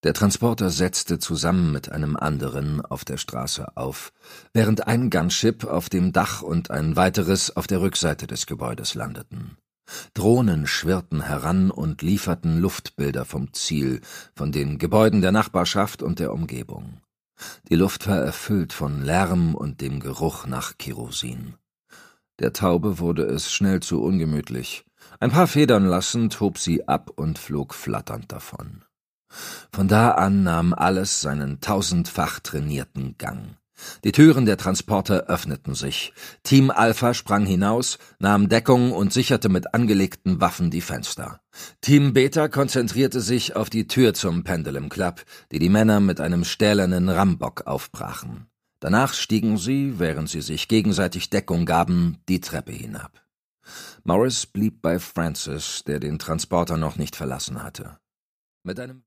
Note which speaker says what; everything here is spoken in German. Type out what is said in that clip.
Speaker 1: Der Transporter setzte zusammen mit einem anderen auf der Straße auf, während ein Gunship auf dem Dach und ein weiteres auf der Rückseite des Gebäudes landeten. Drohnen schwirrten heran und lieferten Luftbilder vom Ziel, von den Gebäuden der Nachbarschaft und der Umgebung. Die Luft war erfüllt von Lärm und dem Geruch nach Kerosin. Der Taube wurde es schnell zu ungemütlich. Ein paar Federn lassend hob sie ab und flog flatternd davon. Von da an nahm alles seinen tausendfach trainierten Gang. Die Türen der Transporter öffneten sich. Team Alpha sprang hinaus, nahm Deckung und sicherte mit angelegten Waffen die Fenster. Team Beta konzentrierte sich auf die Tür zum Pendulum Club, die Männer mit einem stählernen Rambock aufbrachen. Danach stiegen sie, während sie sich gegenseitig Deckung gaben, die Treppe hinab. Morris blieb bei Francis, der den Transporter noch nicht verlassen hatte. Mit einem